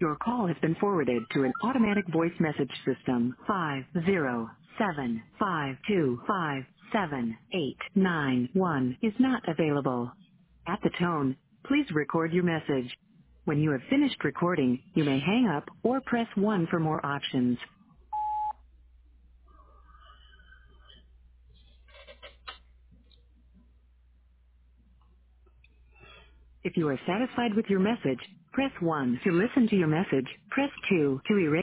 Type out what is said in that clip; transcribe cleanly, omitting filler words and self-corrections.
Your call has been forwarded to an automatic voice message system. 507-525-7891 is not available. At the tone, please record your message. When you have finished recording, you may hang up or press 1 for more options. If you are satisfied with your message, press 1 to listen to your message. Press 2 to erase.